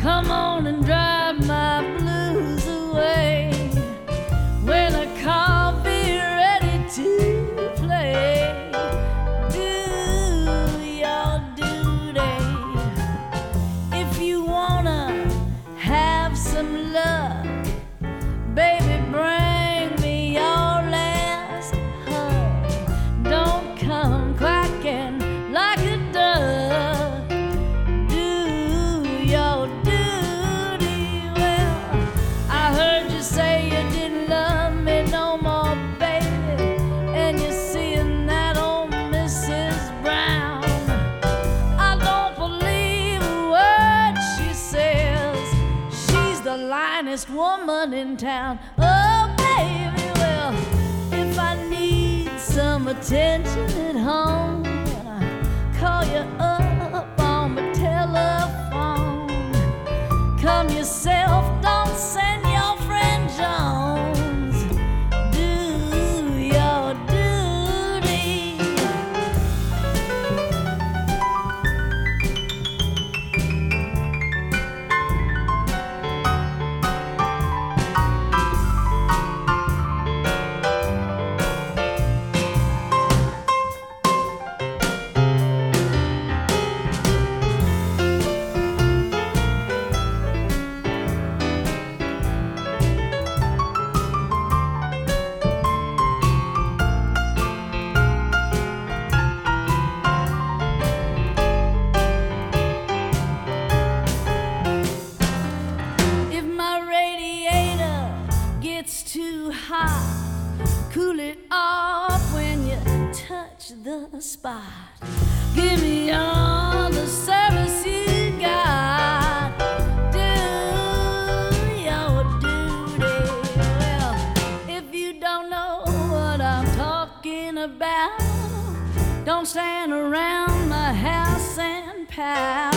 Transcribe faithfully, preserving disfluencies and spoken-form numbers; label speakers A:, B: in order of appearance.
A: Come on and drive my blues away. When a coffee ready to play, do your duty. If you wanna have some luck, baby, bring me your last hug. Don't come quacking like a duck. Do your duty well. I heard you say you didn't love me no more, baby, and you're seeing that old Missus Brown. I don't believe a word she says. She's the linest woman in town. Oh, baby, well, if I need some attention at home, I call you up on my telephone. Come yourself, don't send your friend Jones. Do your duty. If my radiator gets too hot, cool it off when you touch the spot. Give me all the service you got. Do your duty well. If you don't know what I'm talking about, don't stand around my house and pout.